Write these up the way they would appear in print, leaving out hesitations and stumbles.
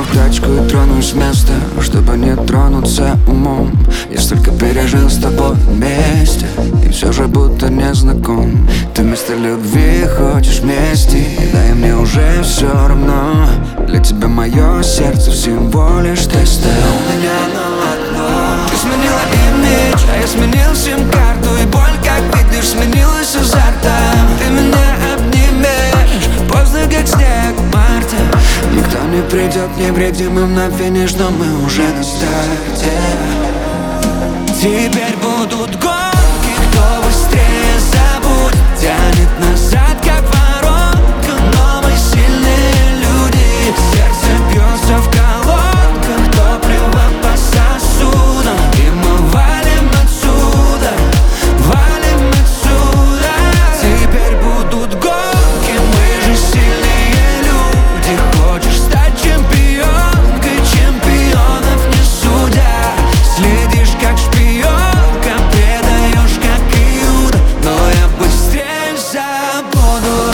в тачку и тронусь с места, чтобы не тронуться умом. Я столько пережил с тобой вместе, и все же будто не знаком. Ты вместо любви хочешь мести, и дай мне уже все равно. Для тебя мое сердце всего лишь тесты. У меня на одно. Ты сменила имидж, а я сменил сим-карту, и боль, как видишь, сменилась азартом. Ты меня обнимешь, поздно как снег в марте. Никто не придет невредимым на финиш, но мы уже на старте. Теперь будут гонки, кто быстрее забудет. Тянет назад, как воронка, но мы сильные люди. Сердце бьется в колонках, топливо по сосудам, и мы валим отсюда, валим отсюда. Теперь будут гонки, мы же сильные люди. Хочешь стать чемпионкой, чемпионов не судя. Следишь как шпионка, предаешь как Иуда, но я быстрее забуду.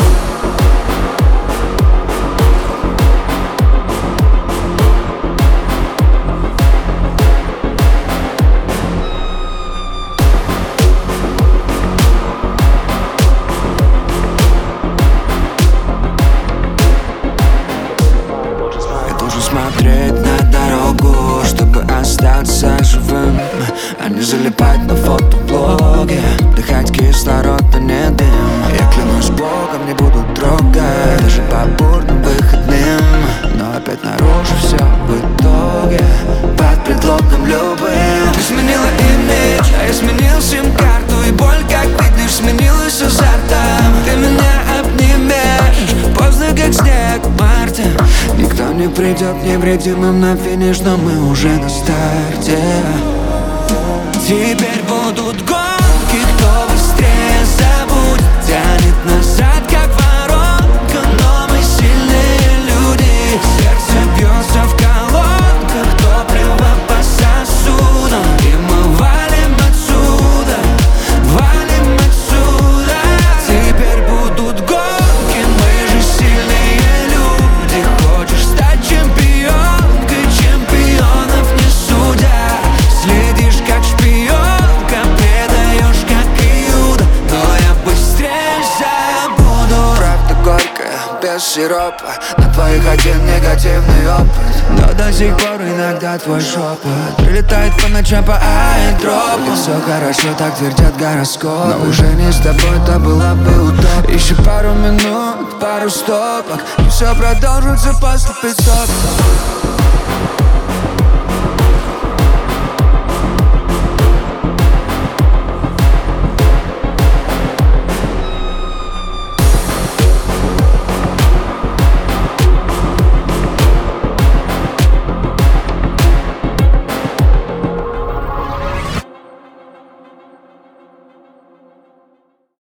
Я должен смотреть на дорогу, чтобы остаться живым, а не залипать на фотоблоге, дыхать кислород, а не дым. Я клянусь Богом, не буду трогать даже по бурным выходным, но опять наружу все в итоге под предлогом любым. Ты сменила имидж, а я сменил сим-карту, и боль, как видишь, сменилась азартом. Ты меня обнимешь, поздно как снег в марте. Никто не придет невредимым на финиш, но мы уже на старте. Теперь будут гонки, кто быстрее забудет. Тянет назад, как воронка, но мы сильные люди. Сердце бьется в колонках, топливо по сосудам, и мы валим отсюда, валим отсюда. Теперь будут гонки, мы же сильные люди. Хочешь стать чемпионкой, чемпионов не судя. Следишь как шпионка, предаешь как Иуда, но я быстрее забуду. Правда горькая, без сиропа, на твоих один негативный опыт, но до сих пор иногда твой шепот прилетает по ночам по аэродропу. Все хорошо, так твердят гороскопы, но уже не с тобой, то была бы утопия. Еще пару минут, пару стопок, и все продолжится после пит-стоп.